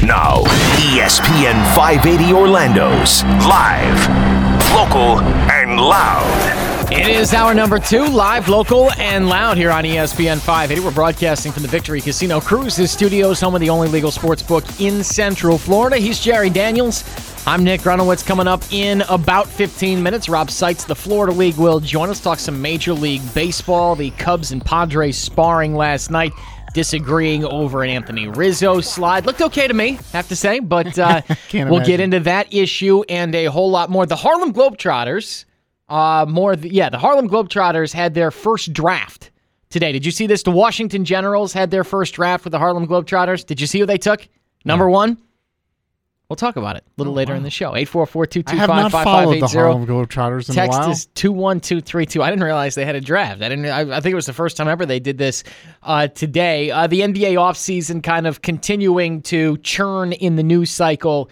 Now, ESPN 580 Orlando's live, local, and loud. It is hour number 2, live, local, and loud here on ESPN 580. We're broadcasting from the Victory Casino Cruises Studios, home of the only legal sports book in Central Florida. He's Jerry Daniels. I'm Nick Grunowitz. Coming up in about 15 minutes, Rob Seitz, the Florida League, will join us, talk some Major League Baseball. The Cubs and Padres sparring last night, disagreeing over an Anthony Rizzo slide. Looked okay to me, have to say, but we'll get into that issue and a whole lot more. The Harlem Globetrotters, the Harlem Globetrotters had their first draft today. Did you see this? The Washington Generals had their first draft with the Harlem Globetrotters. Did you see who they took? Number 1? We'll talk about it a little later in the show. 844-225-5580. I have not followed the Harlem Globetrotters in a while. Text is 21232. I didn't realize they had a draft. I think it was the first time ever they did this today. The NBA offseason kind of continuing to churn in the news cycle.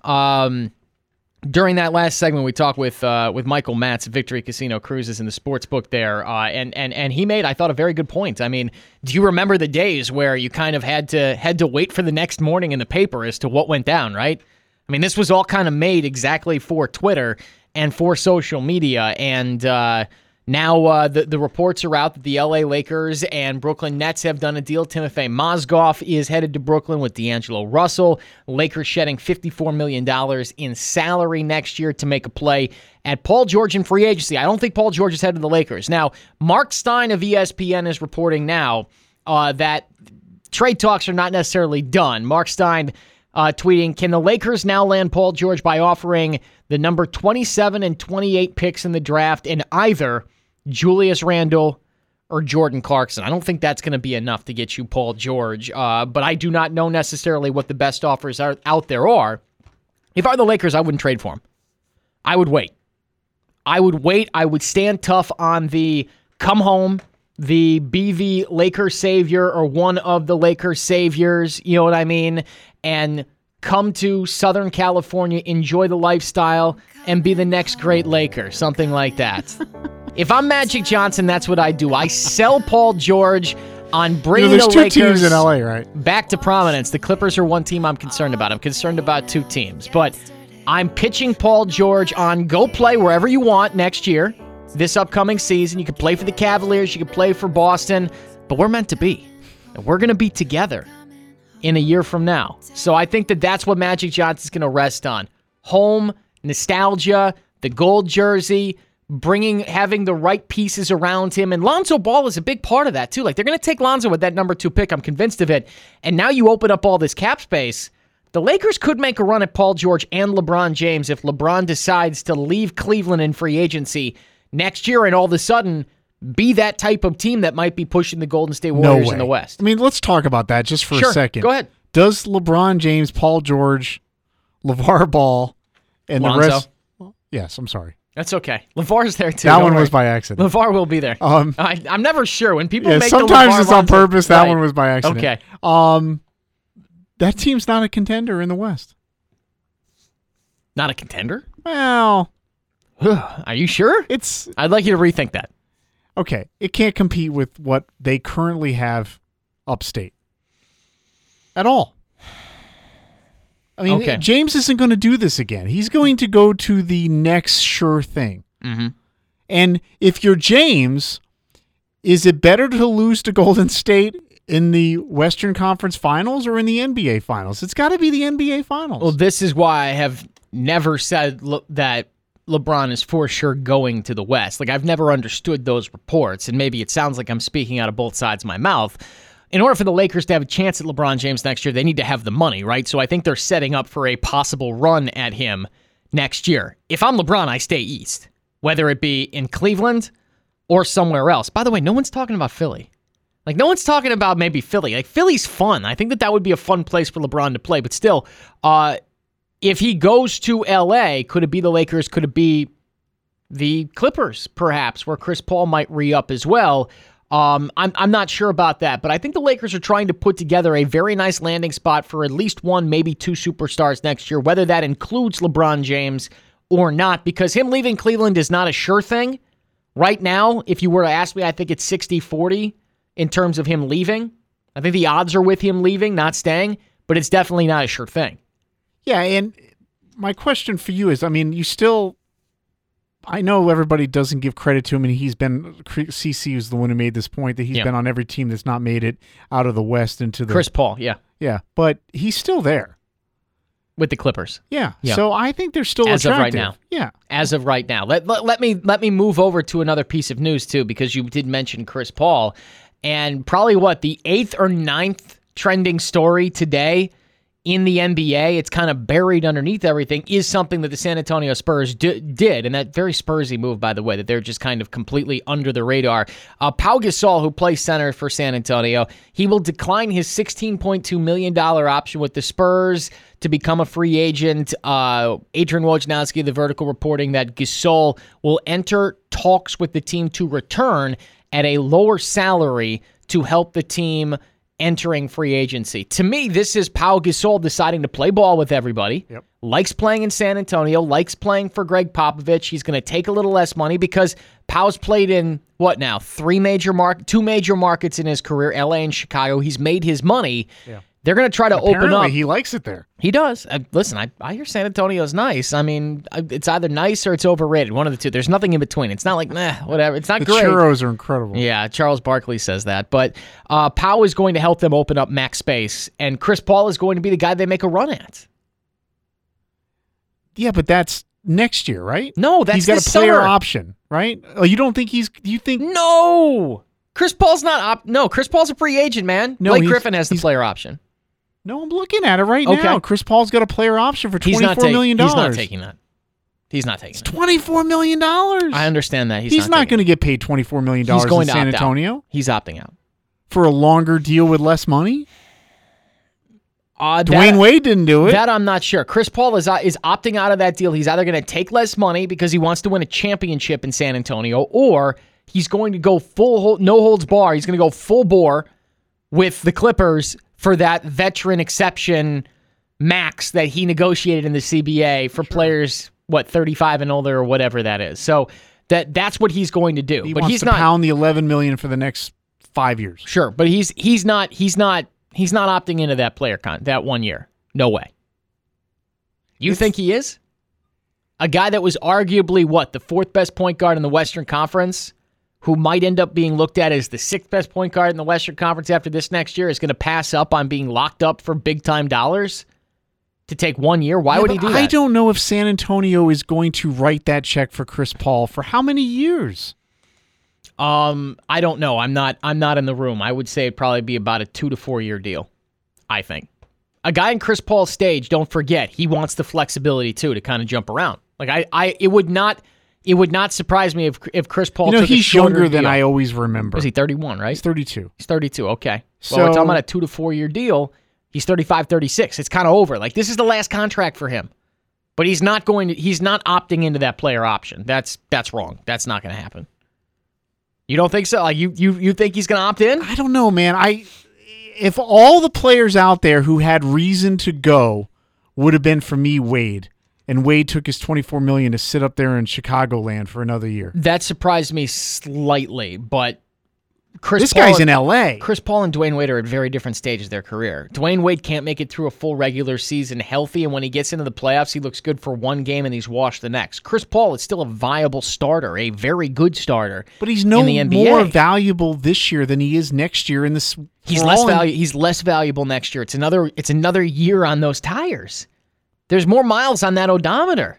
During that last segment, we talked with Michael Matz, Victory Casino Cruises in the sports book there, and he made, I thought, a very good point. I mean, do you remember the days where you kind of had to wait for the next morning in the paper as to what went down, right? I mean, this was all kind of made exactly for Twitter and for social media, and now the reports are out that the LA Lakers and Brooklyn Nets have done a deal. Timofey Mozgov is headed to Brooklyn with D'Angelo Russell. Lakers shedding $54 million in salary next year to make a play at Paul George in free agency. I don't think Paul George is headed to the Lakers. Now, Mark Stein of ESPN is reporting now that trade talks are not necessarily done. Mark Stein tweeting, can the Lakers now land Paul George by offering the number 27 and 28 picks in the draft in either Julius Randle or Jordan Clarkson? I don't think that's going to be enough to get you Paul George, but I do not know necessarily what the best offers out there are. If I were the Lakers, I wouldn't trade for him. I would wait. I would stand tough on the come home, the be the Lakers savior or one of the Lakers saviors, you know what I mean, and come to Southern California, enjoy the lifestyle, and be the next great Laker, something like that. If I'm Magic Johnson, that's what I do. I sell Paul George on bringing the Lakers there's 2 teams in LA, right? Back to prominence. The Clippers are one team I'm concerned about. I'm concerned about 2 teams. But I'm pitching Paul George on go play wherever you want next year, this upcoming season. You can play for the Cavaliers. You can play for Boston. But we're meant to be. And we're going to be together in a year from now. So I think that's what Magic Johnson's going to rest on. Home, nostalgia, the gold jersey, having the right pieces around him. And Lonzo Ball is a big part of that, too. Like, they're going to take Lonzo with that number 2 pick. I'm convinced of it. And now you open up all this cap space. The Lakers could make a run at Paul George and LeBron James if LeBron decides to leave Cleveland in free agency next year and all of a sudden be that type of team that might be pushing the Golden State Warriors in the West. I mean, let's talk about that just for a second. Go ahead. Does LeBron James, Paul George, LeVar Ball, and Lonzo? the rest... Yes, I'm sorry. That's okay. LeVar's there, too. That one was by accident. LeVar will be there. I'm never sure. When people make sometimes the it's on purpose. That one was by accident. Okay. That team's not a contender in the West. Not a contender? Well... Are you sure? I'd like you to rethink that. Okay. It can't compete with what they currently have upstate. At all. I mean, James isn't going to do this again. He's going to go to the next sure thing. Mm-hmm. And if you're James, is it better to lose to Golden State in the Western Conference Finals or in the NBA Finals? It's got to be the NBA Finals. Well, this is why I have never said that LeBron is for sure going to the West. Like, I've never understood those reports, and maybe it sounds like I'm speaking out of both sides of my mouth. In order for the Lakers to have a chance at LeBron James next year, they need to have the money, right? So I think they're setting up for a possible run at him next year. If I'm LeBron, I stay East, whether it be in Cleveland or somewhere else. By the way, no one's talking about Philly. Like, no one's talking about maybe Philly. Like, Philly's fun. I think that would be a fun place for LeBron to play. But still, if he goes to L.A., could it be the Lakers? Could it be the Clippers, perhaps, where Chris Paul might re-up as well? I'm not sure about that, but I think the Lakers are trying to put together a very nice landing spot for at least 1, maybe 2 superstars next year, whether that includes LeBron James or not, because him leaving Cleveland is not a sure thing. Right now, if you were to ask me, I think it's 60-40 in terms of him leaving. I think the odds are with him leaving, not staying. but it's definitely not a sure thing. Yeah, and my question for you is, I mean, I know everybody doesn't give credit to him, and CC is the one who made this point that he's been on every team that's not made it out of the West into the... Chris Paul, yeah. Yeah, but he's still there. With the Clippers. Yeah, so I think they're still as attractive. Of right now. Yeah. As of right now. Let me move over to another piece of news, too, because you did mention Chris Paul, and probably, the 8th or 9th trending story today in the NBA, it's kind of buried underneath everything, is something that the San Antonio Spurs did, and that very Spursy move, by the way, that they're just kind of completely under the radar. Pau Gasol, who plays center for San Antonio, he will decline his $16.2 million option with the Spurs to become a free agent. Adrian Wojnarowski, the Vertical, reporting that Gasol will enter talks with the team to return at a lower salary to help the team entering free agency. To me, this is Pau Gasol deciding to play ball with everybody, likes playing in San Antonio, likes playing for Greg Popovich. He's going to take a little less money because Pau's played in, two major markets in his career, LA and Chicago. He's made his money. Yeah. They're going to try to open up. He likes it there. He does. Listen, I hear San Antonio's nice. I mean, it's either nice or it's overrated. One of the two. There's nothing in between. It's not like, whatever. It's not the great. The churros are incredible. Yeah, Charles Barkley says that. But Pau is going to help them open up max space, and Chris Paul is going to be the guy they make a run at. Yeah, but that's next year, right? No, that's he's got this a player summer. option, right? Oh, you don't think you think... No! Chris Paul's not... No, Chris Paul's a free agent, man. No, Blake Griffin has the player option. No, I'm looking at it right now. Chris Paul's got a player option for $24 million. He's not taking that. He's not taking it. It's $24 million. I understand that. He's not going to get paid $24 million in San Antonio. He's opting out. For a longer deal with less money? Dwayne Wade didn't do it. That I'm not sure. Chris Paul is opting out of that deal. He's either going to take less money because he wants to win a championship in San Antonio, or he's going to go no holds bar. He's going to go full bore with the Clippers for that veteran exception max that he negotiated in the CBA for players, 35 and older or whatever that is. So that's what he's going to do. He wants to pound the $11 million for the next 5 years. Sure, but he's not opting into that player that 1 year. No way. You think he is? A guy that was arguably the fourth best point guard in the Western Conference, who might end up being looked at as the sixth best point guard in the Western Conference after this next year, is going to pass up on being locked up for big-time dollars to take 1 year? Why would he do that? I don't know if San Antonio is going to write that check for Chris Paul for how many years? I don't know. I'm not in the room. I would say it'd probably be about a 2 to 4 year deal, I think. A guy in Chris Paul's stage, don't forget, he wants the flexibility, too, to kind of jump around. It would not surprise me if Chris Paul took a shorter younger than deal. I always remember. Is he 31, right? He's 32. He's 32, okay. So we're talking about a 2 to 4 year deal. He's 35, 36. It's kind of over. This is the last contract for him. But he's not opting into that player option. That's wrong. That's not going to happen. You don't think so? You think he's going to opt in? I don't know, man. If all the players out there who had reason to go would have been, for me, Wade, and Wade took his $24 million to sit up there in Chicagoland for another year. That surprised me slightly, but this guy's in L.A. Chris Paul and Dwayne Wade are at very different stages of their career. Dwayne Wade can't make it through a full regular season healthy, and when he gets into the playoffs, he looks good for one game and he's washed the next. Chris Paul is still a viable starter, a very good starter. But he's no more valuable this year than he is next year. He's less valuable next year. It's another year on those tires. There's more miles on that odometer.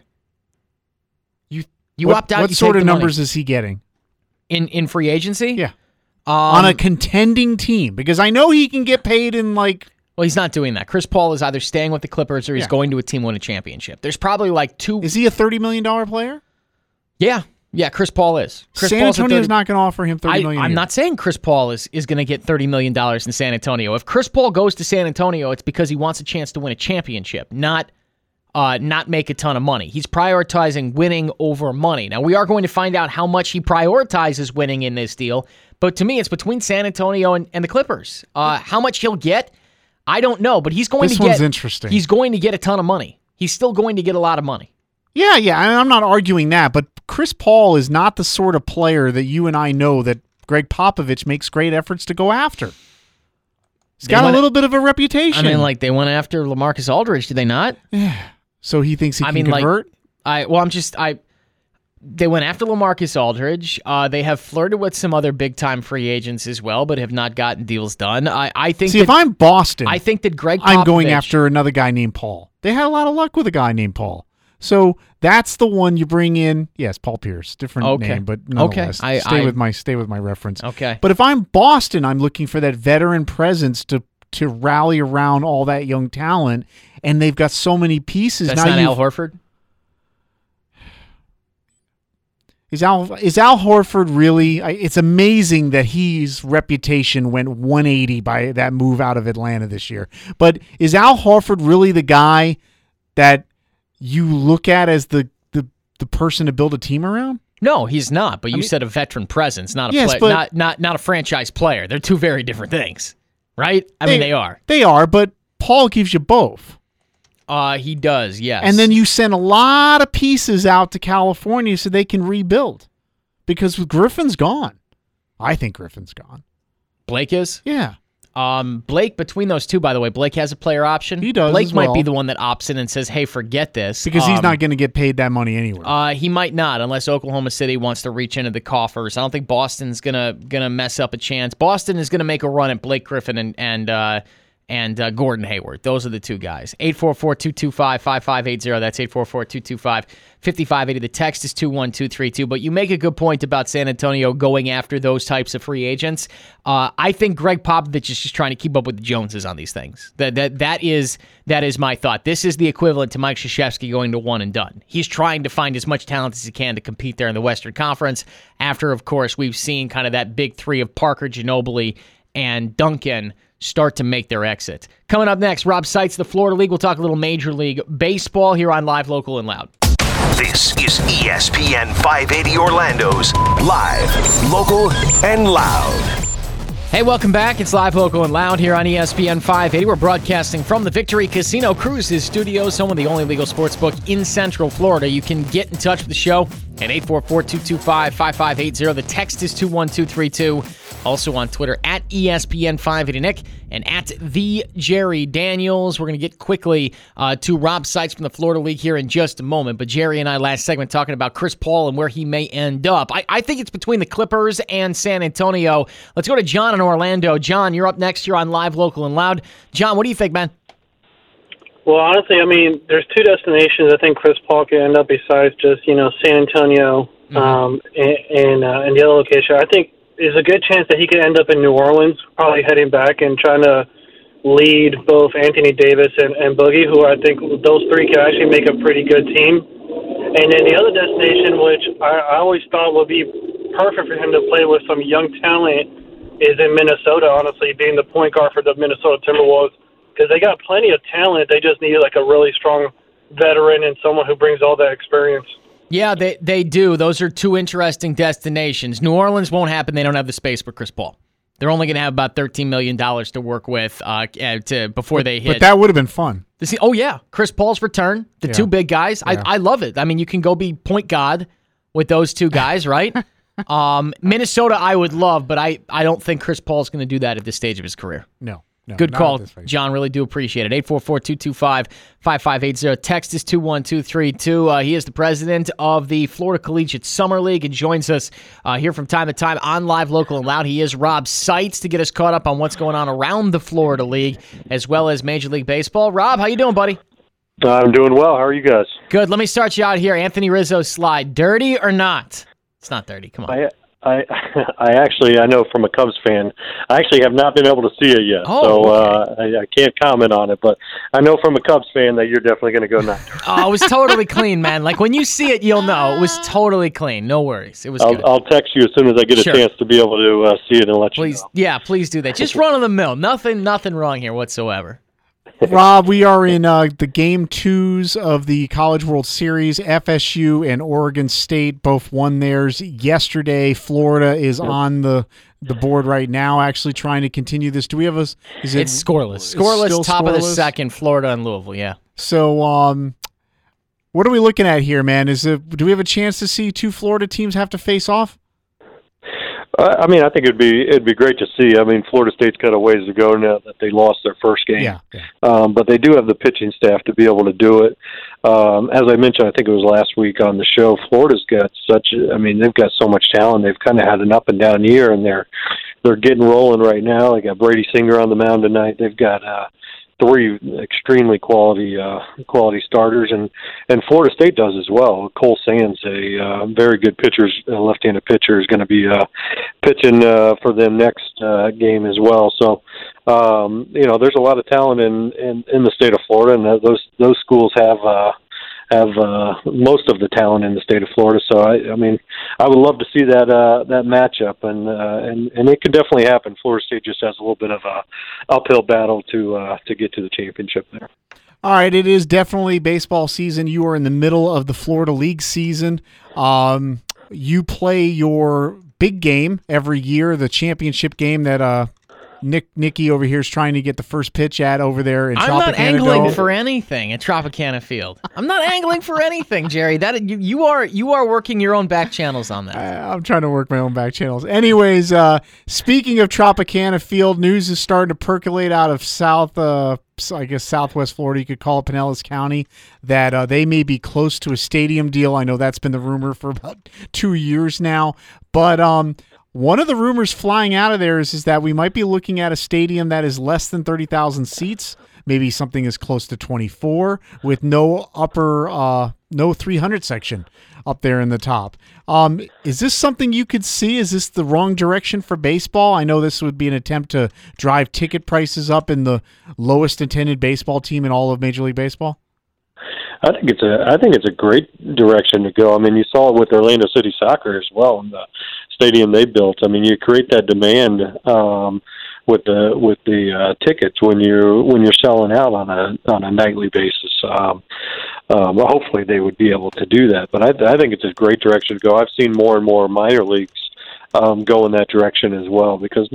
You opt out. What sort of numbers is he getting in free agency? Yeah. On a contending team, because I know he can get paid in Well, he's not doing that. Chris Paul is either staying with the Clippers or he's going to a team win a championship. There's probably two. Is he a $30 million player? Yeah, Chris Paul is. San Antonio's not going to offer him $30 million. I'm not saying Chris Paul is going to get $30 million in San Antonio. If Chris Paul goes to San Antonio, it's because he wants a chance to win a championship, not make a ton of money. He's prioritizing winning over money. Now, we are going to find out how much he prioritizes winning in this deal, but to me, it's between San Antonio and the Clippers. How much he'll get, I don't know, but he's going to get... This one's interesting. He's going to get a ton of money. He's still going to get a lot of money. Yeah, I'm not arguing that, but Chris Paul is not the sort of player that you and I know that Greg Popovich makes great efforts to go after. He's got a little bit of a reputation. I mean, like, they went after LaMarcus Aldridge, did they not? So he thinks he can convert? They went after LaMarcus Aldridge. They have flirted with some other big-time free agents as well, but have not gotten deals done. I think. See, if I'm Boston, I think that Greg Popovich, I'm going after another guy named Paul. They had a lot of luck with a guy named Paul. So that's the one you bring in. Yes, Paul Pierce, different name, but nonetheless, stay with my reference. Okay. But if I'm Boston, I'm looking for that veteran presence to rally around all that young talent, and they've got so many pieces. That's not Al Horford. Is Al Horford really? It's amazing that his reputation went 180 by that move out of Atlanta this year. But is Al Horford really the guy that you look at as the person to build a team around? No, he's not. But you said a veteran presence, not a not a franchise player. They're two very different things, right? I mean, they are. They are, but Paul gives you both. He does, yes. And then you send a lot of pieces out to California so they can rebuild. Because Griffin's gone. I think Griffin's gone. Blake is? Yeah. Blake, between those two, by the way, Blake has a player option. He does. Blake might be the one that opts in and says, hey, forget this. Because he's not going to get paid that money anyway. He might not, unless Oklahoma City wants to reach into the coffers. I don't think Boston's gonna mess up a chance. Boston is going to make a run at Blake Griffin and Gordon Hayward. Those are the two guys. 844-225-5580. That's 844-225-5580. The text is 21232. But you make a good point about San Antonio going after those types of free agents. I think Greg Popovich is just trying to keep up with the Joneses on these things. That is my thought. This is the equivalent to Mike Krzyzewski going to one and done. He's trying to find as much talent as he can to compete there in the Western Conference. After, of course, we've seen kind of that big three of Parker, Ginobili, and Duncan start to make their exit. Coming up next, Rob Seitz, the Florida League. We'll talk a little Major League Baseball here on Live, Local, and Loud. This is ESPN 580 Orlando's Live, Local, and Loud. Hey, welcome back. It's Live, Local, and Loud here on ESPN 580. We're broadcasting from the Victory Casino Cruises Studios, home of the only legal sports book in Central Florida. You can get in touch with the show at 844-225-5580. The text is 21232. Also on Twitter at ESPN580Nick and at the Jerry Daniels. We're going to get quickly to Rob Seitz from the Florida League here in just a moment. But Jerry and I last segment talking about Chris Paul and where he may end up. I think it's between the Clippers and San Antonio. Let's go to John in Orlando. John, you're up next. You're on Live, Local, and Loud. John, what do you think, man? Well, honestly, I mean, there's two destinations I think Chris Paul can end up besides just, San Antonio and the other location. I think there's a good chance that he could end up in New Orleans, probably heading back and trying to lead both Anthony Davis and Boogie, who I think those three could actually make a pretty good team. And then the other destination, which I always thought would be perfect for him to play with some young talent, is in Minnesota, honestly, being the point guard for the Minnesota Timberwolves. Because they got plenty of talent. They just need like a really strong veteran and someone who brings all that experience. Yeah, they do. Those are two interesting destinations. New Orleans won't happen. They don't have the space for Chris Paul. They're only going to have about $13 million to work with before they hit. But that would have been fun. Oh, yeah. Chris Paul's return, the two big guys. Yeah. I love it. I mean, you can go be point guard with those two guys, right? Minnesota I would love, but I don't think Chris Paul's going to do that at this stage of his career. No, good call, John. Really do appreciate it. 844-225-5580. Text is 21232. He is the president of the Florida Collegiate Summer League and joins us here from time to time on Live, Local, and Loud. He is Rob Seitz to get us caught up on what's going on around the Florida League as well as Major League Baseball. Rob, how you doing, buddy? I'm doing well. How are you guys? Good. Let me start you out here. Anthony Rizzo's slide. Dirty or not? It's not dirty. Come on. I know from a Cubs fan, I actually have not been able to see it yet, I can't comment on it, but I know from a Cubs fan that you're definitely going to go not dirty. Oh, it was totally clean, man. Like, when you see it, you'll know. It was totally clean. No worries. It was good. I'll text you as soon as I get a chance to be able to see it and let you know. Yeah, please do that. Just run of the mill. Nothing wrong here whatsoever. Rob, we are in the Game 2s of the College World Series. FSU and Oregon State both won theirs yesterday. Florida is on the board right now, actually trying to continue this. Do we have it's scoreless. Scoreless, top of the second, Florida and Louisville, yeah. So what are we looking at here, man? Do we have a chance to see two Florida teams have to face off? I mean, I think it'd be great to see. I mean, Florida State's got a ways to go now that they lost their first game. Yeah. But they do have the pitching staff to be able to do it. As I mentioned, I think it was last week on the show, Florida's got they've got so much talent. They've kind of had an up and down year, and they're getting rolling right now. They got Brady Singer on the mound tonight. They've got three extremely quality starters, and Florida State does as well. Cole Sands, a very good pitcher, left-handed pitcher, is going to be pitching for them next game as well. So, there's a lot of talent in the state of Florida, and those schools have most of the talent in the state of Florida. So I mean, I would love to see that matchup, and it could definitely happen. Florida State just has a little bit of a uphill battle to get to the championship there. All right, it is definitely baseball season. You are in the middle of the Florida League season. You play your big game every year, the championship game that Nicky over here is trying to get the first pitch at over there in Tropicana. I'm not angling for anything at Tropicana Field. I'm not angling for anything, Jerry. That you are working your own back channels on that. I'm trying to work my own back channels. Anyways, speaking of Tropicana Field, news is starting to percolate out of Southwest Florida. You could call it Pinellas County, that they may be close to a stadium deal. I know that's been the rumor for about 2 years now, but one of the rumors flying out of there is that we might be looking at a stadium that is less than 30,000 seats, maybe something as close to 24, with no 300 section up there in the top. Is this something you could see? Is this the wrong direction for baseball? I know this would be an attempt to drive ticket prices up in the lowest attended baseball team in all of Major League Baseball. I think it's a great direction to go. I mean, you saw it with Orlando City Soccer as well in the stadium they built. I mean, you create that demand with the tickets when you're selling out on a nightly basis. Well, hopefully they would be able to do that. But I think it's a great direction to go. I've seen more and more minor leagues go in that direction as well, because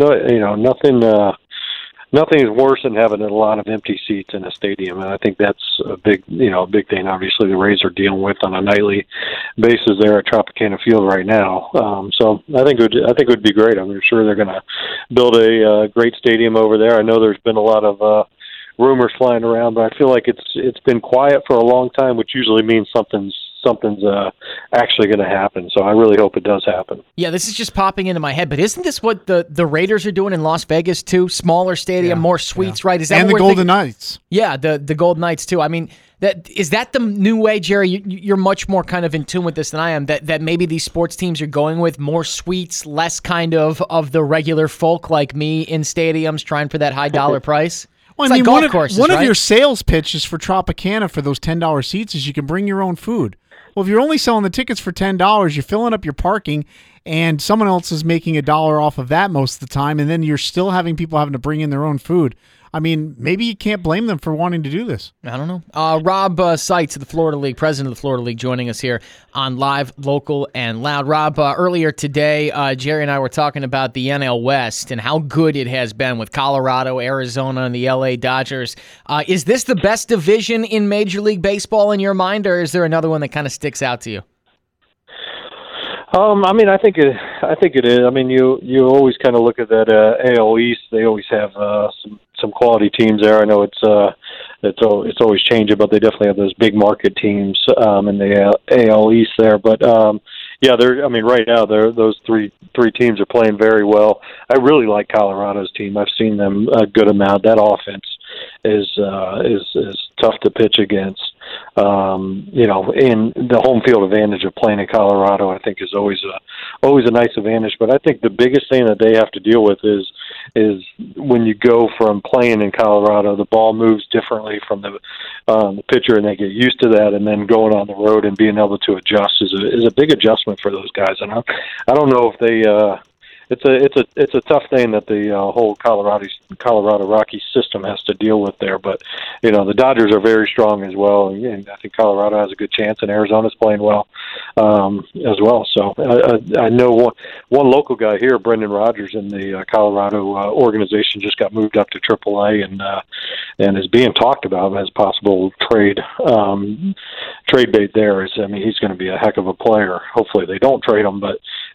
nothing is worse than having a lot of empty seats in a stadium, and I think that's a big thing. Obviously, the Rays are dealing with on a nightly basis there at Tropicana Field right now. So I think it would be great. I'm sure they're going to build a great stadium over there. I know there's been a lot of rumors flying around, but I feel like it's been quiet for a long time, which usually means something's actually going to happen. So I really hope it does happen. Yeah, this is just popping into my head, but isn't this what the Raiders are doing in Las Vegas too? Smaller stadium, more suites, right? Is that and the Golden Knights? Yeah, the Golden Knights too. I mean, is that the new way, Jerry? You're much more kind of in tune with this than I am. That maybe these sports teams are going with more suites, less kind of the regular folk like me in stadiums trying for that high dollar price. Well, it's like golf courses, one right? of your sales pitches for Tropicana for those $10 seats is you can bring your own food. Well, if you're only selling the tickets for $10, you're filling up your parking, and someone else is making $1 off of that most of the time, and then you're still having people having to bring in their own food. I mean, maybe you can't blame them for wanting to do this. I don't know. Rob Seitz of the Florida League, president of the Florida League, joining us here on Live, Local, and Loud. Rob, earlier today, Jerry and I were talking about the NL West and how good it has been with Colorado, Arizona, and the LA Dodgers. Is this the best division in Major League Baseball in your mind, or is there another one that kind of sticks out to you? I mean, I think it is. I mean, you always kind of look at that AL East. They always have some quality teams there. I know it's always changing, but they definitely have those big market teams in the AL East there. But yeah, right now those three teams are playing very well. I really like Colorado's team. I've seen them a good amount. That offense is tough to pitch against. And the home field advantage of playing in Colorado, I think, is always a nice advantage. But I think the biggest thing that they have to deal with is when you go from playing in Colorado, the ball moves differently from the pitcher, and they get used to that. And then going on the road and being able to adjust is a big adjustment for those guys. And I don't know if they. It's a tough thing that the whole Colorado Rockies system has to deal with there. But the Dodgers are very strong as well, and I think Colorado has a good chance, and Arizona's playing well as well. So I know one local guy here, Brendan Rodgers, in the Colorado organization, just got moved up to AAA and is being talked about as possible trade bait there. I mean, he's going to be a heck of a player. Hopefully they don't trade him, but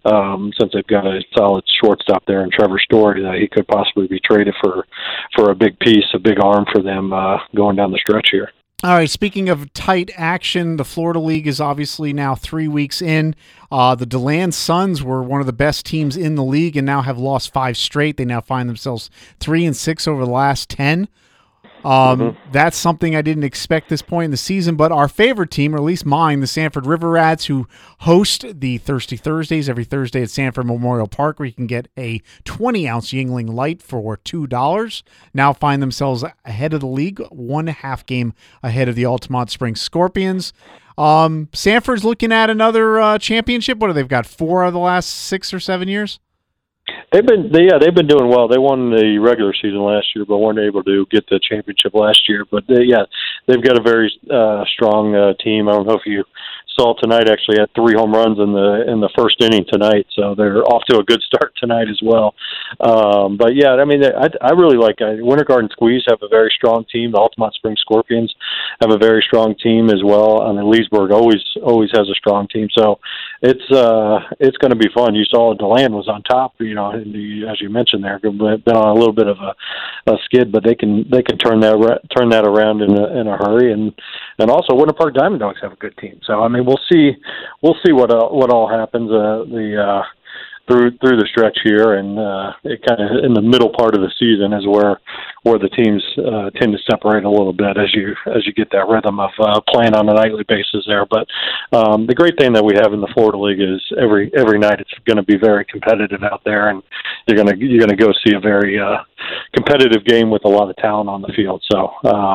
since they've got a solid shortstop there in Trevor Story, that he could possibly be traded for a big piece, a big arm for them going down the stretch here. All right, speaking of tight action, the Florida League is obviously now 3 weeks in. The DeLand Suns were one of the best teams in the league and now have lost 5 straight. They now find themselves 3-6 over the last 10. That's something I didn't expect this point in the season, but our favorite team, or at least mine, the Sanford River Rats, who host the Thirsty Thursdays every Thursday at Sanford Memorial Park, where you can get a 20-ounce Yuengling Light for $2, now find themselves ahead of the league, 1.5 game ahead of the Altamont Springs Scorpions. Sanford's looking at another championship. What have they got, 4 out of the last 6 or 7 years? They've been doing well. They won the regular season last year, but weren't able to get the championship last year. But they've got a very strong team. I don't know if you saw tonight. Actually, had 3 home runs in the first inning tonight, so they're off to a good start tonight as well. But yeah, I mean, I really like Winter Garden Squeeze have a very strong team. The Altamont Springs Scorpions have a very strong team as well. I mean, Leesburg always has a strong team. So it's going to be fun. You saw DeLand was on top. As you mentioned there, been on a little bit of a skid, but they can turn that around in a hurry. And also Winter Park Diamond Dogs have a good team. So I mean, we'll see what all happens through the stretch here, and it kind of in the middle part of the season is where the teams tend to separate a little bit as you get that rhythm of playing on a nightly basis there. But the great thing that we have in the Florida League is every night it's going to be very competitive out there, and you're gonna go see a very competitive game with a lot of talent on the field. So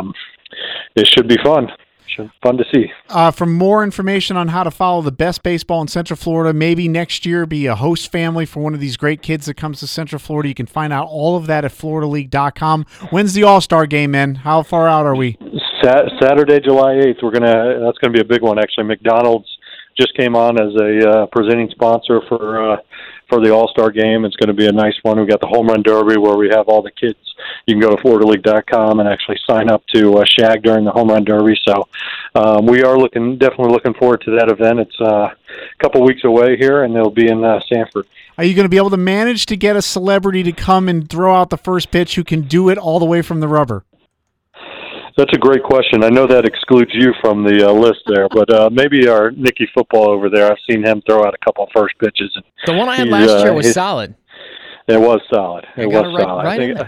it should be fun. Fun to see. For more information on how to follow the best baseball in Central Florida, maybe next year be a host family for one of these great kids that comes to Central Florida, you can find out all of that at FloridaLeague.com. When's the All-Star game, man? How far out are we? Saturday, July 8th. That's gonna be a big one, actually. McDonald's just came on as a presenting sponsor for the All-Star game. It's going to be a nice one. We've got the Home Run Derby where we have all the kids. You can go to FloridaLeague.com and actually sign up to shag during the Home Run Derby. So we are definitely looking forward to that event. It's a couple weeks away here, and it'll be in Sanford. Are you going to be able to manage to get a celebrity to come and throw out the first pitch who can do it all the way from the rubber? That's a great question. I know that excludes you from the list there, but maybe our Nicky Football over there, I've seen him throw out a couple of first pitches. And the one I had last year was solid. It was solid. It was solid.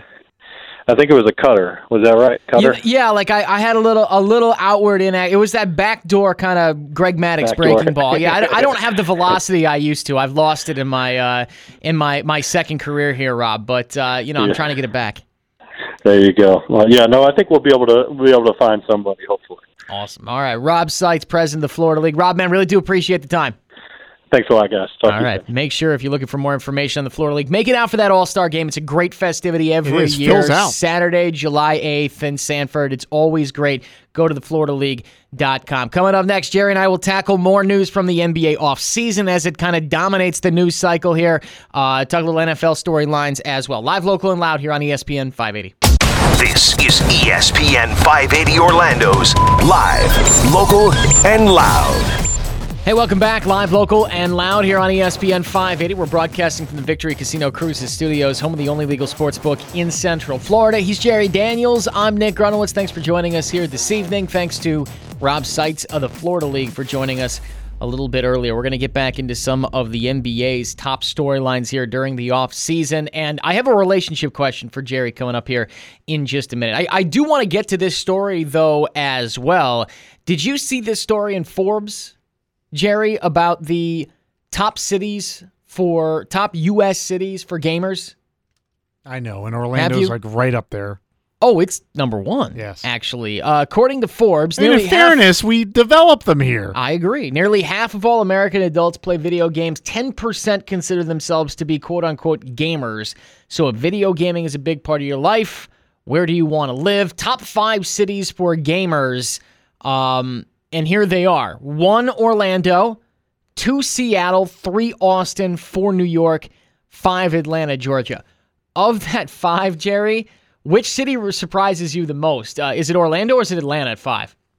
I think it was a cutter. Was that right? Cutter? Yeah, like I had a little outward it was that backdoor kind of Greg Maddux breaking ball. Yeah, I don't have the velocity I used to. I've lost it in my second career here, Rob. But I'm trying to get it back. There you go. Well, yeah, no, I think we'll be able to find somebody, hopefully. Awesome. All right, Rob Seitz, president of the Florida League. Rob, man, really do appreciate the time. Thanks a lot, guys. All right. Make sure if you're looking for more information on the Florida League, make it out for that All-Star game. It's a great festivity every year. Fills out. Saturday, July 8th in Sanford. It's always great. Go to thefloridaleague.com. Coming up next, Jerry and I will tackle more news from the NBA offseason as it kind of dominates the news cycle here. Talk a little NFL storylines as well. Live, local, and loud here on ESPN 580. This is ESPN 580 Orlando's live, local, and loud. Hey, welcome back. Live, local, and loud here on ESPN 580. We're broadcasting from the Victory Casino Cruises Studios, home of the only legal sports book in Central Florida. He's Jerry Daniels. I'm Nick Grunowitz. Thanks for joining us here this evening. Thanks to Rob Seitz of the Florida League for joining us a little bit earlier. We're going to get back into some of the NBA's top storylines here during the offseason. And I have a relationship question for Jerry coming up here in just a minute. I do want to get to this story, though, as well. Did you see this story in Forbes, Jerry, about the top U.S. cities for gamers? I know, and Orlando's like right up there. Oh, it's number one. Yes, actually, according to Forbes, in fairness, we developed them here. I agree. Nearly half of all American adults play video games. 10% consider themselves to be "quote unquote" gamers. So, if video gaming is a big part of your life, where do you want to live? Top 5 cities for gamers. And here they are. 1, Orlando. 2, Seattle. 3, Austin. 4, New York. 5, Atlanta, Georgia. Of that 5, Jerry, which city surprises you the most? Is it Orlando or is it Atlanta at 5?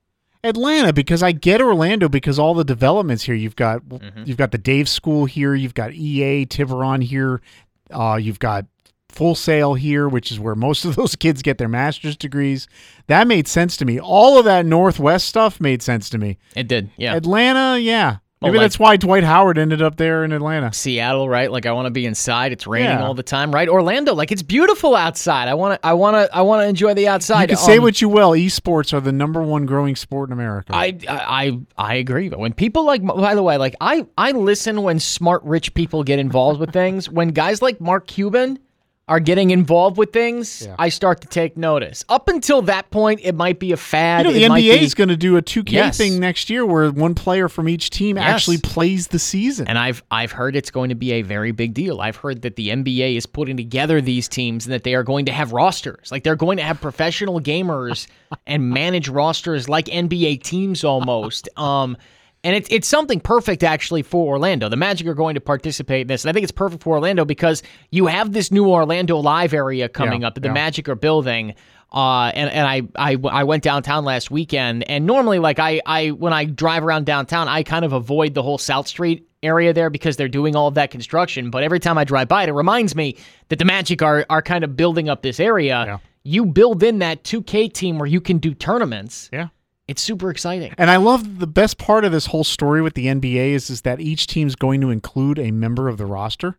Atlanta, because I get Orlando because all the developments here. You've got the Dave School here. You've got EA Tiburon here. You've got Full Sail here, which is where most of those kids get their master's degrees. That made sense to me. All of that Northwest stuff made sense to me. It did, yeah. Atlanta, yeah. Maybe Well, that's why Dwight Howard ended up there in Atlanta. Seattle, right? Like I want to be inside. It's raining all the time, right? Orlando, like it's beautiful outside. I want to enjoy the outside. You can say what you will. Esports are the number one growing sport in America. I agree. But when people like, by the way, like I listen when smart rich people get involved with things. When guys like Mark Cuban are getting involved with things, I start to take notice. Up until that point, it might be a fad. The NBA is going to do a 2K thing next year where one player from each team actually plays the season. And I've heard it's going to be a very big deal. I've heard that the NBA is putting together these teams and that they are going to have rosters. Like they're going to have professional gamers and manage rosters like NBA teams almost. And it's something perfect, actually, for Orlando. The Magic are going to participate in this. And I think it's perfect for Orlando because you have this new Orlando Live area coming up that the Magic are building. And I went downtown last weekend. And normally, like I when I drive around downtown, I kind of avoid the whole South Street area there because they're doing all of that construction. But every time I drive by it, it reminds me that the Magic are kind of building up this area. Yeah. You build in that 2K team where you can do tournaments. Yeah. It's super exciting. And I love the best part of this whole story with the NBA is that each team's going to include a member of the roster.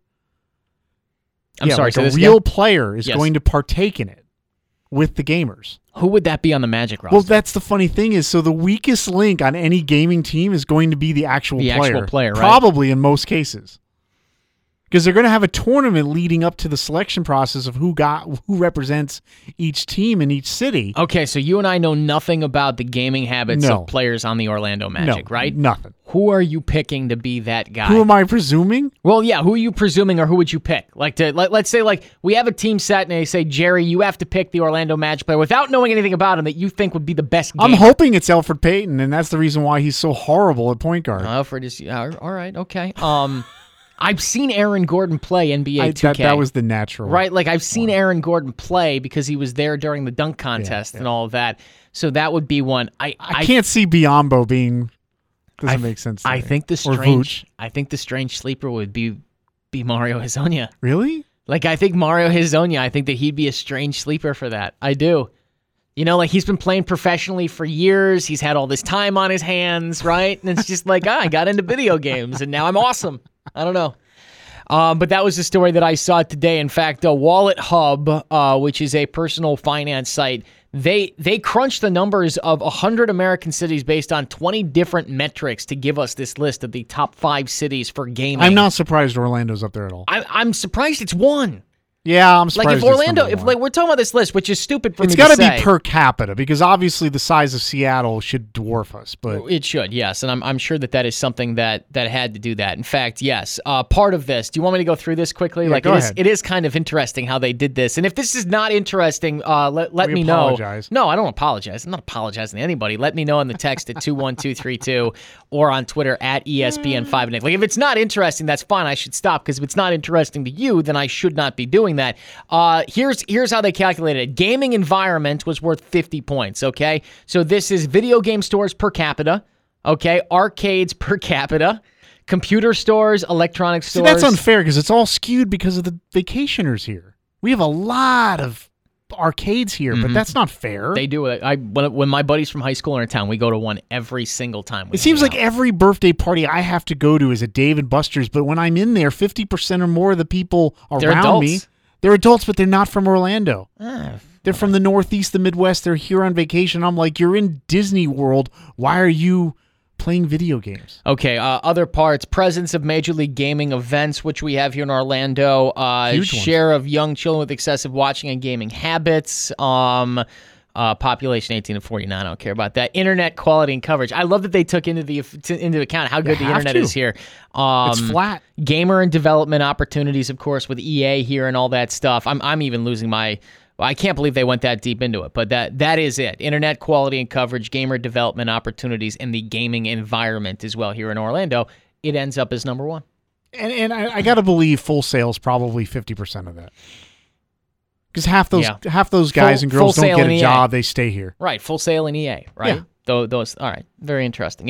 I'm sorry, like a real player is going to partake in it with the gamers. Who would that be on the Magic roster? Well, that's the funny thing is, so the weakest link on any gaming team is going to be the actual player. Right? Probably in most cases. Because they're going to have a tournament leading up to the selection process of who represents each team in each city. Okay, so you and I know nothing about the gaming habits of players on the Orlando Magic, right? Nothing. Who are you picking to be that guy? Who am I presuming? Well, yeah, who are you presuming or who would you pick? Like let's say like we have a team set and they say, Jerry, you have to pick the Orlando Magic player without knowing anything about him that you think would be the best gamer. I'm hoping it's Elfrid Payton, and that's the reason why he's so horrible at point guard. Elfrid is all right, okay. I've seen Aaron Gordon play NBA 2K. That was the natural. Right, like I've seen Aaron Gordon play because he was there during the dunk contest and all of that. So that would be one. I can't see Biyombo being doesn't make sense to me. I think the strange sleeper would be Mario Hezonja. Really? Like I think Mario Hezonja, I think that he'd be a strange sleeper for that. I do. You know, like he's been playing professionally for years. He's had all this time on his hands, right? And it's just like, I got into video games and now I'm awesome. I don't know. But that was the story that I saw today. In fact, Wallet Hub, which is a personal finance site, they crunched the numbers of 100 American cities based on 20 different metrics to give us this list of the top 5 cities for gaming. I'm not surprised Orlando's up there at all. I'm surprised it's one. Yeah, I'm surprised. Like if Orlando, if like we're talking about this list, which is stupid for me to say. It's got to be per capita because obviously the size of Seattle should dwarf us. But it should, yes, and I'm sure that is something that had to do that. In fact, yes, part of this. Do you want me to go through this quickly? Yeah, like go ahead. It is kind of interesting how they did this. And if this is not interesting, let me apologize. know. No, I don't apologize. I'm not apologizing to anybody. Let me know in the text at 21232 or on Twitter at ESPN5Nick. Like if it's not interesting, that's fine. I should stop because if it's not interesting to you, then I should not be doing that. Here's how they calculated it. Gaming environment was worth 50 points, okay? So this is video game stores per capita, okay? Arcades per capita, computer stores, electronic stores. See, that's unfair because it's all skewed because of the vacationers here. We have a lot of arcades here, but that's not fair. They do it. When my buddies from high school are in town, we go to one every single time. It seems like every birthday party I have to go to is a Dave & Buster's, but when I'm in there, 50% or more of the people around me, they're adults, but they're not from Orlando. They're from the Northeast, the Midwest. They're here on vacation. I'm like, you're in Disney World. Why are you playing video games? Okay, other parts. Presence of Major League Gaming events, which we have here in Orlando. Share of young children with excessive watching and gaming habits. Population 18 to 49. I don't care about that. Internet quality and coverage. I love that they took into account how good the internet is here. It's flat. Gamer and development opportunities, of course, with EA here and all that stuff. I'm even losing my. I can't believe they went that deep into it, but that is it. Internet quality and coverage, gamer development opportunities, and the gaming environment as well here in Orlando. It ends up as number one. And I got to believe Full Sail's probably 50% of that. Because half those guys and girls don't get a job, they stay here. Right, Full Sail and EA, right? Those. All right. Very interesting.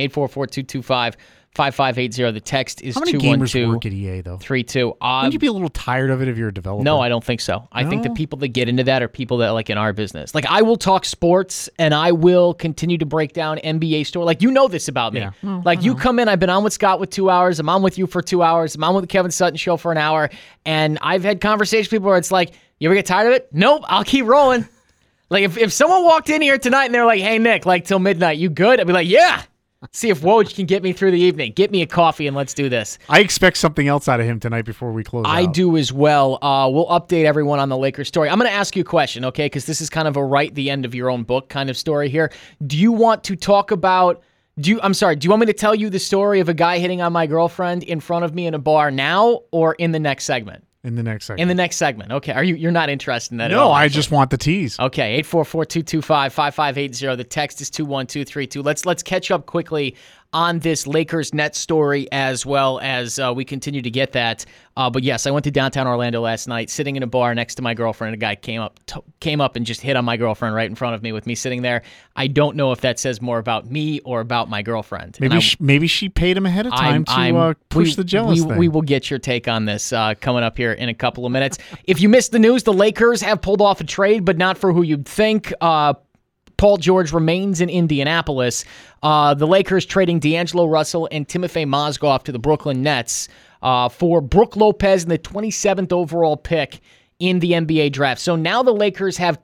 844-225-5580. The text is 212. How many gamers work at EA, though? 32. Wouldn't you be a little tired of it if you're a developer? No, I don't think so. I think the people that get into that are people that like in our business. Like, I will talk sports, and I will continue to break down NBA story. Like, you know this about me. Yeah. Well, like, you come in, I've been on with Scott with 2 hours. I'm on with you for 2 hours. I'm on with the Kevin Sutton show for an hour. And I've had conversations with people where it's like, you ever get tired of it? Nope, I'll keep rolling. Like, if someone walked in here tonight and they're like, hey, Nick, like, till midnight, you good? I'd be like, yeah. See if Woj can get me through the evening. Get me a coffee and let's do this. I expect something else out of him tonight before we close out. I do as well. We'll update everyone on the Lakers story. I'm going to ask you a question, okay, because this is kind of a right the end of your own book kind of story here. Do you want to talk about... do you want me to tell you the story of a guy hitting on my girlfriend in front of me in a bar now or in the next segment? In the next segment. In the next segment. Okay. You're not interested in that at all? No, I just want the tease. Okay. 844-225-5580. The text is 21232. Let's catch up quickly on this Lakers Nets story as well as we continue to get that. But yes, I went to downtown Orlando last night, sitting in a bar next to my girlfriend. A guy came up and just hit on my girlfriend right in front of me with me sitting there. I don't know if that says more about me or about my girlfriend. Maybe she paid him ahead of time to push the jealous thing. We will get your take on this coming up here in a couple of minutes. If you missed the news, the Lakers have pulled off a trade, but not for who you'd think. Paul George remains in Indianapolis. The Lakers trading D'Angelo Russell and Timofey Mozgov to the Brooklyn Nets for Brook Lopez and the 27th overall pick in the NBA draft. So now the Lakers have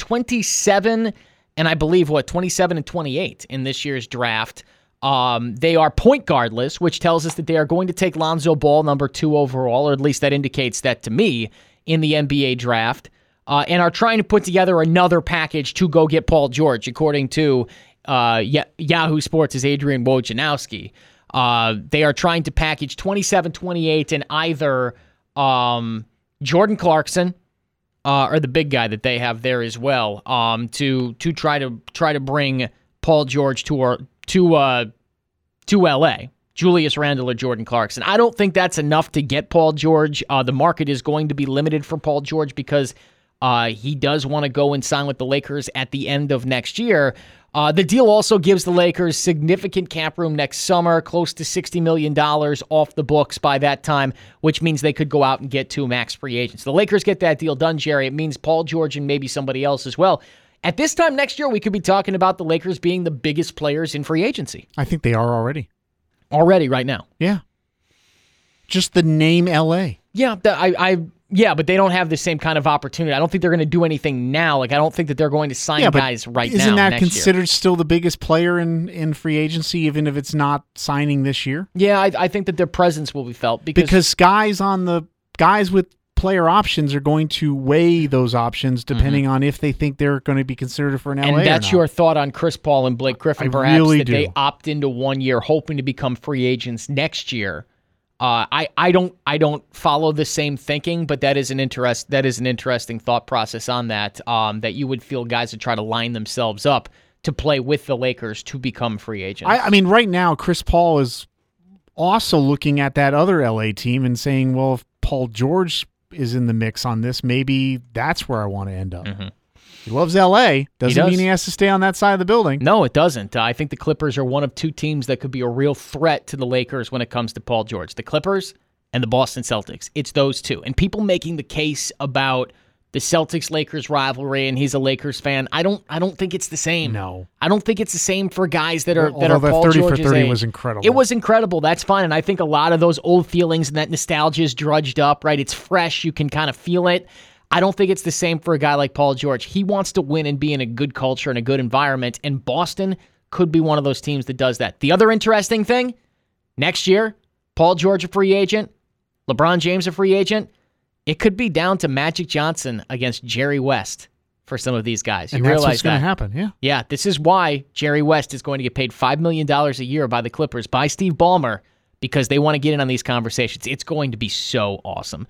27 and I believe, 27 and 28 in this year's draft. They are point guardless, which tells us that they are going to take Lonzo Ball, number 2 overall, or at least that indicates that to me in the NBA draft. And are trying to put together another package to go get Paul George, according to Yahoo Sports' Adrian Wojnarowski. They are trying to package 27, 28, and either Jordan Clarkson or the big guy that they have there as well to try to bring Paul George to LA. Julius Randle or Jordan Clarkson. I don't think that's enough to get Paul George. The market is going to be limited for Paul George because he does want to go and sign with the Lakers at the end of next year. The deal also gives the Lakers significant cap room next summer, close to $60 million off the books by that time, which means they could go out and get 2 max free agents. The Lakers get that deal done, Jerry. It means Paul George and maybe somebody else as well. At this time next year, we could be talking about the Lakers being the biggest players in free agency. I think they are already. Already, right now. Yeah. Just the name LA. Yeah, Yeah, but they don't have the same kind of opportunity. I don't think they're going to do anything now. Like, I don't think that they're going to sign guys right now. Isn't that considered still the biggest player in free agency, even if it's not signing this year? Yeah, I think that their presence will be felt because guys with player options are going to weigh those options depending on if they think they're going to be considered for an LA. And that's your thought on Chris Paul and Blake Griffin, perhaps really that they opt into 1 year, hoping to become free agents next year. I don't follow the same thinking, but that is an interesting thought process on that. That you would feel guys would try to line themselves up to play with the Lakers to become free agents. I mean, right now, Chris Paul is also looking at that other LA team and saying, well, if Paul George is in the mix on this, maybe that's where I want to end up. Mm-hmm. He loves L.A. Doesn't mean he has to stay on that side of the building. No, it doesn't. I think the Clippers are one of 2 teams that could be a real threat to the Lakers when it comes to Paul George. The Clippers and the Boston Celtics. It's those 2. And people making the case about the Celtics-Lakers rivalry, and he's a Lakers fan. I don't think it's the same. No. I don't think it's the same for guys that are Paul George's 30 for 30 age. was incredible. It was incredible. That's fine. And I think a lot of those old feelings and that nostalgia is drudged up, right? It's fresh. You can kind of feel it. I don't think it's the same for a guy like Paul George. He wants to win and be in a good culture and a good environment, and Boston could be one of those teams that does that. The other interesting thing, next year, Paul George a free agent, LeBron James a free agent, it could be down to Magic Johnson against Jerry West for some of these guys. And that's what's going to happen, yeah. Yeah, this is why Jerry West is going to get paid $5 million a year by the Clippers, by Steve Ballmer, because they want to get in on these conversations. It's going to be so awesome.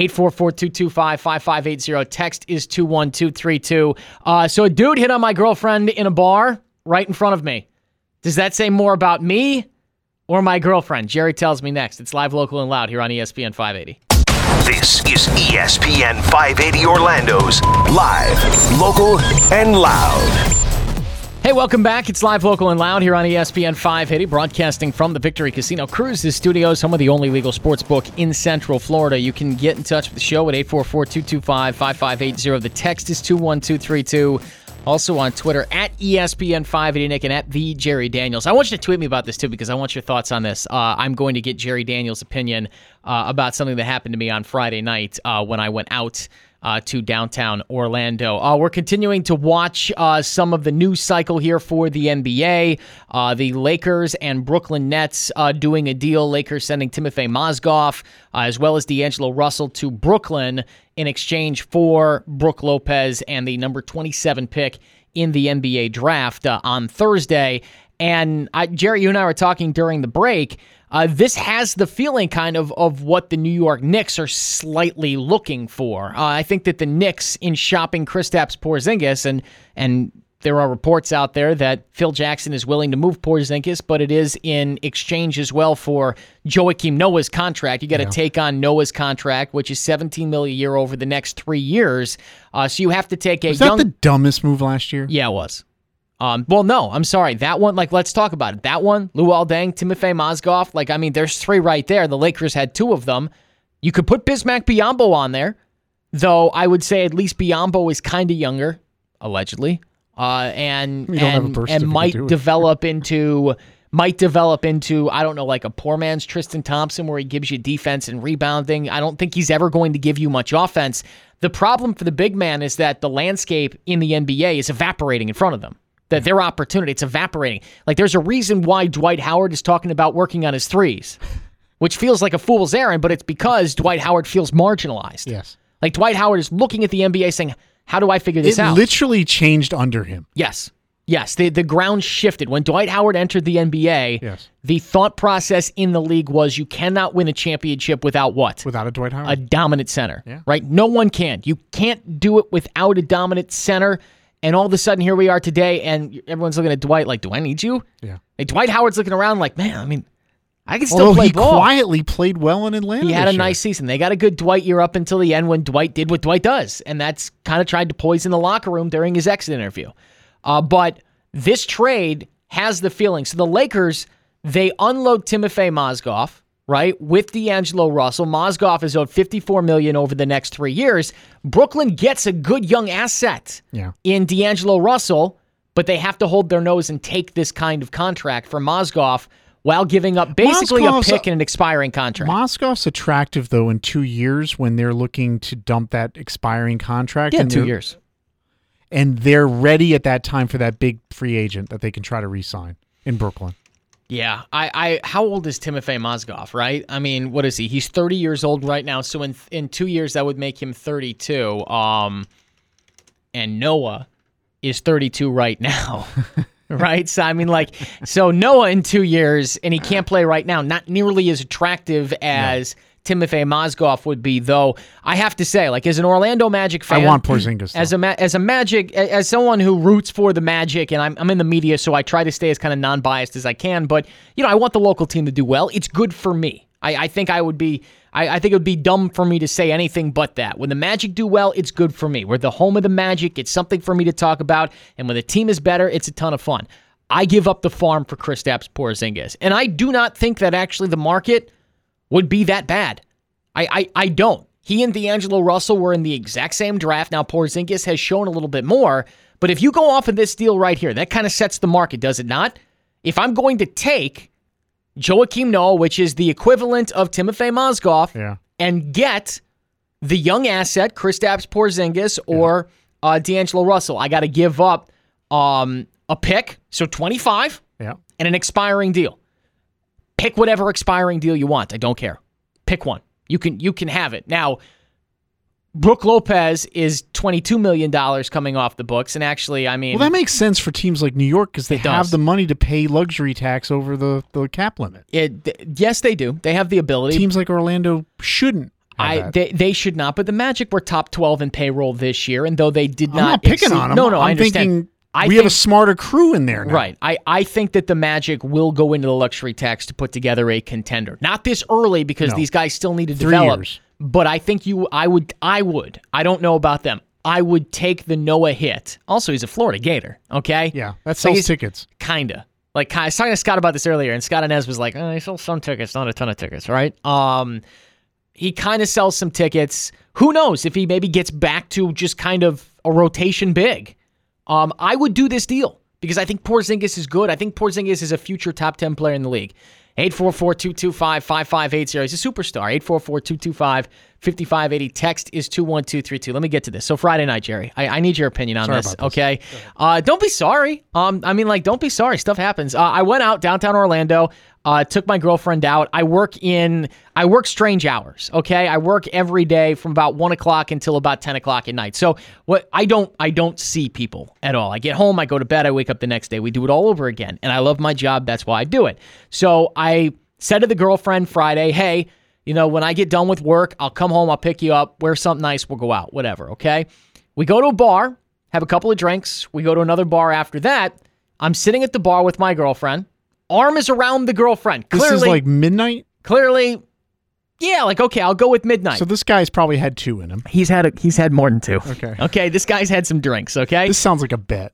844-225-5580. Text is 21232. So a dude hit on my girlfriend in a bar right in front of me. Does that say more about me or my girlfriend? Jerry tells me next. It's live, local, and loud here on ESPN 580. This is ESPN 580 Orlando's live, local, and loud. Hey, welcome back. It's Live, Local, and Loud here on ESPN 580, broadcasting from the Victory Casino Cruises Studios, home of the only legal sports book in Central Florida. You can get in touch with the show at 844-225-5580. The text is 21232. Also on Twitter at ESPN 580 Nick and at the Jerry Daniels. I want you to tweet me about this too because I want your thoughts on this. I'm going to get Jerry Daniels' opinion about something that happened to me on Friday night when I went out to downtown Orlando. We're continuing to watch some of the news cycle here for the NBA. The Lakers and Brooklyn Nets doing a deal. Lakers sending Timofey Mozgov as well as D'Angelo Russell to Brooklyn in exchange for Brook Lopez and the number 27 pick in the NBA draft on Thursday. And Jerry, you and I were talking during the break. This has the feeling kind of what the New York Knicks are slightly looking for. I think that the Knicks, in shopping Kristaps Porzingis, and there are reports out there that Phil Jackson is willing to move Porzingis, but it is in exchange as well for Joakim Noah's contract. You got to take on Noah's contract, which is $17 million a year over the next 3 years. So you have to take a Was that the dumbest move last year? Yeah, it was. Well, no, I'm sorry. That one, let's talk about it. That one, Luol Deng, Timofey Mozgov, there's three right there. The Lakers had two of them. You could put Bismack Biyombo on there, though I would say at least Biyombo is kind of younger, allegedly, and might develop into I don't know, like a poor man's Tristan Thompson, where he gives you defense and rebounding. I don't think he's ever going to give you much offense. The problem for the big man is that the landscape in the NBA is evaporating in front of them. That their opportunity, it's evaporating. There's a reason why Dwight Howard is talking about working on his threes, which feels like a fool's errand, but it's because Dwight Howard feels marginalized. Yes. Dwight Howard is looking at the NBA saying, how do I figure this out? It literally changed under him. Yes. The ground shifted. When Dwight Howard entered the NBA, the thought process in the league was you cannot win a championship without what? Without a Dwight Howard. A dominant center, right? No one can. You can't do it without a dominant center. And all of a sudden, here we are today, and everyone's looking at Dwight like, do I need you? Yeah. Dwight Howard's looking around like, man, I can still play ball. He quietly played well in Atlanta. He had a nice season. They got a good Dwight year up until the end when Dwight did what Dwight does, and that's kind of tried to poison the locker room during his exit interview. But this trade has the feeling. So the Lakers, they unload Timofey Mozgov, right, with D'Angelo Russell. Mozgov is owed $54 million over the next 3 years. Brooklyn gets a good young asset in D'Angelo Russell, but they have to hold their nose and take this kind of contract for Mozgov while giving up basically a pick and an expiring contract. Mozgov's attractive, though, in 2 years when they're looking to dump that expiring contract. Yeah, 2 years. And they're ready at that time for that big free agent that they can try to re-sign in Brooklyn. Yeah, how old is Timofey Mozgov, right? I mean, what is he? He's 30 years old right now, so in 2 years that would make him 32. And Noah is 32 right now, right? So, I mean, so Noah in 2 years, and he can't play right now, not nearly as attractive as Timofey Mozgov would be, though. I have to say, as an Orlando Magic fan, I want Porzingis. As someone who roots for the Magic, and I'm in the media, so I try to stay as kind of non-biased as I can. But I want the local team to do well. It's good for me. I think it would be dumb for me to say anything but that. When the Magic do well, it's good for me. We're the home of the Magic. It's something for me to talk about. And when the team is better, it's a ton of fun. I give up the farm for Kristaps Porzingis, and I do not think that actually the market would be that bad. I don't. He and D'Angelo Russell were in the exact same draft. Now, Porzingis has shown a little bit more, but if you go off of this deal right here, that kind of sets the market, does it not? If I'm going to take Joakim Noah, which is the equivalent of Timofey Mozgov, and get the young asset, Kristaps Porzingis or D'Angelo Russell, I got to give up a pick, so 25, and an expiring deal. Pick whatever expiring deal you want. I don't care. Pick one. You can have it. Now, Brook Lopez is $22 million coming off the books, and actually, I mean... Well, that makes sense for teams like New York because they have the money to pay luxury tax over the cap limit. Yes, they do. They have the ability. Teams like Orlando shouldn't have that. They should not, but the Magic were top 12 in payroll this year, and though they did not... I'm not picking on them. No, I understand. Thinking... We have a smarter crew in there now. Right. I think that the Magic will go into the luxury tax to put together a contender. Not this early because these guys still need to develop. 3 years. But I think I would. I don't know about them. I would take the Noah hit. Also, he's a Florida Gator, okay? Yeah, that sells tickets. Kinda. Like, I was talking to Scott about this earlier, and Scott Inez was like, he sells some tickets, not a ton of tickets, right? He kind of sells some tickets. Who knows if he maybe gets back to just kind of a rotation big. I would do this deal because I think Porzingis is good. I think Porzingis is a future top 10 player in the league. 844-225-5580. He's a superstar. 844-225-5580. Text is 21232. Let me get to this. So Friday night, Jerry, I need your opinion on this, okay? Don't be sorry. Don't be sorry. Stuff happens. I went out downtown Orlando, took my girlfriend out. I work strange hours, okay? I work every day from about 1 o'clock until about 10 o'clock at night. So I don't see people at all. I get home, I go to bed, I wake up the next day. We do it all over again. And I love my job. That's why I do it. So I said to the girlfriend Friday, hey, when I get done with work, I'll come home, I'll pick you up, wear something nice, we'll go out, whatever, okay? We go to a bar, have a couple of drinks. We go to another bar after that. I'm sitting at the bar with my girlfriend. Arm is around the girlfriend. Clearly, this is like midnight? Clearly, yeah, okay, I'll go with midnight. So this guy's probably had 2 in him. He's had more than 2. Okay. Okay, this guy's had some drinks, okay? This sounds like a bet.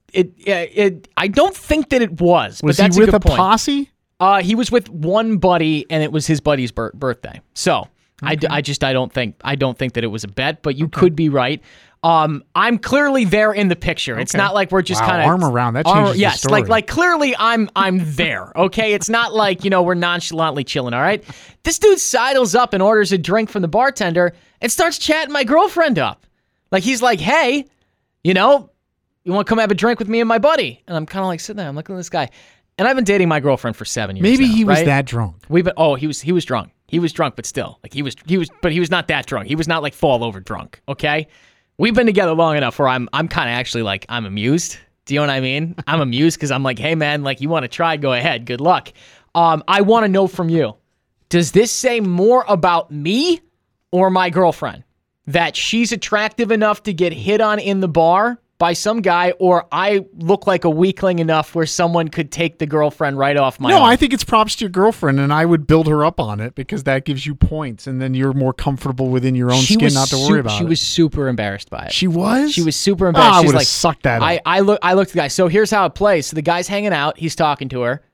I don't think that it was, but that's he with a good point. Posse? He was with one buddy, and it was his buddy's birthday. So okay. I don't think that it was a bet, but you could be right. I'm clearly there in the picture. It's not like we're just kind of arm around. That changes the story. Yes, like clearly I'm there. Okay, it's not like we're nonchalantly chilling. All right, this dude sidles up and orders a drink from the bartender and starts chatting my girlfriend up. Like he's like, hey, you want to come have a drink with me and my buddy? And I'm kind of like sitting there. I'm looking at this guy, and I've been dating my girlfriend for 7 years. Maybe now, he was right? that drunk. He was drunk. He was drunk, but still, like he was, but he was not that drunk. He was not like fall over drunk. Okay. We've been together long enough where I'm kind of actually like, I'm amused. Do you know what I mean? I'm amused because I'm like, hey man, like you want to try, go ahead. Good luck. I want to know from you, does this say more about me or my girlfriend? That she's attractive enough to get hit on in the bar by some guy, or I look like a weakling enough where someone could take the girlfriend right off my arm? I think it's props to your girlfriend, and I would build her up on it because that gives you points, and then you're more comfortable within your own skin not to worry about it. She was super embarrassed by it. She was? She was super embarrassed. I She's would have like, sucked that up. I looked at the guy. So here's how it plays. So the guy's hanging out. He's talking to her.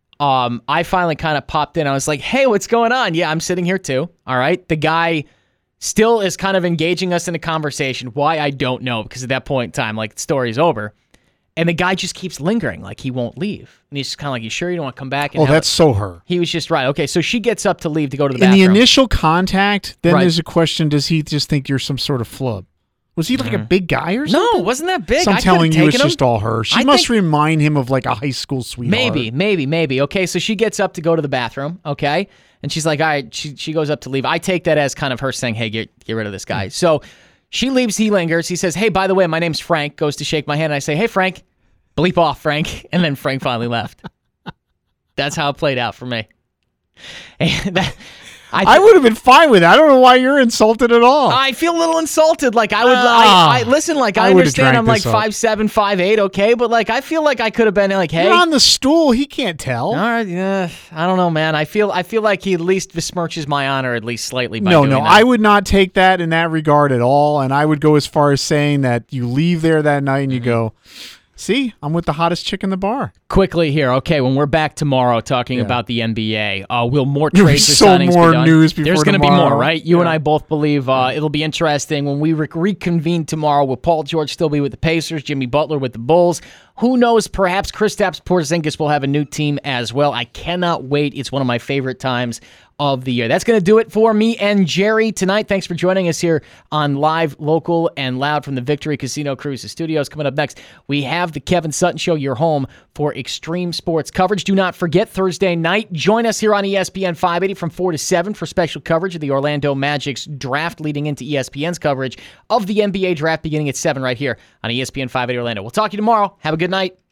I finally kind of popped in. I was like, hey, what's going on? Yeah, I'm sitting here too. All right. The guy still is kind of engaging us in a conversation. Why, I don't know, because at that point in time, like, the story's over. And the guy just keeps lingering, like he won't leave. And he's just kind of like, you sure you don't want to come back? And that's so her. He was just right. Okay, so she gets up to leave to go to the bathroom. In the initial contact, then there's a question, does he just think you're some sort of flub? Was he like a big guy or something? No, wasn't that big. So I'm telling you, it's just all her. She must remind him of like a high school sweetheart. Maybe. Okay, so she gets up to go to the bathroom, okay? And she's like, all right, she goes up to leave. I take that as kind of her saying, hey, get rid of this guy. So she leaves, he lingers. He says, hey, by the way, my name's Frank. Goes to shake my hand, and I say, hey, Frank. Bleep off, Frank. And then Frank finally left. That's how it played out for me. And I would have been fine with that. I don't know why you're insulted at all. I feel a little insulted. Like I would, I listen. Like I understand, I'm like 5'7", 5'8", okay, but like I feel like I could have been like, hey, you're on the stool. He can't tell. All right, yeah, I don't know, man. I feel like he at least besmirches my honor at least slightly. By no, doing that. I would not take that in that regard at all, and I would go as far as saying that you leave there that night and you go, see, I'm with the hottest chick in the bar. Quickly here, okay, when we're back tomorrow talking about the NBA, will more trades or so signings more be done? news before There's going to be tomorrow. more, right? You and I both believe it'll be interesting. When we reconvene tomorrow, will Paul George still be with the Pacers, Jimmy Butler with the Bulls? Who knows? Perhaps Kristaps Porzingis will have a new team as well. I cannot wait. It's one of my favorite times of the year. That's going to do it for me and Jerry tonight. Thanks for joining us here on Live, Local, and Loud from the Victory Casino Cruises Studios. Coming up next, we have the Kevin Sutton Show, your home for extreme sports coverage. Do not forget, Thursday night, join us here on ESPN 580 from 4 to 7 for special coverage of the Orlando Magic's draft leading into ESPN's coverage of the NBA draft beginning at 7 right here on ESPN 580 Orlando. We'll talk to you tomorrow. Have a good night.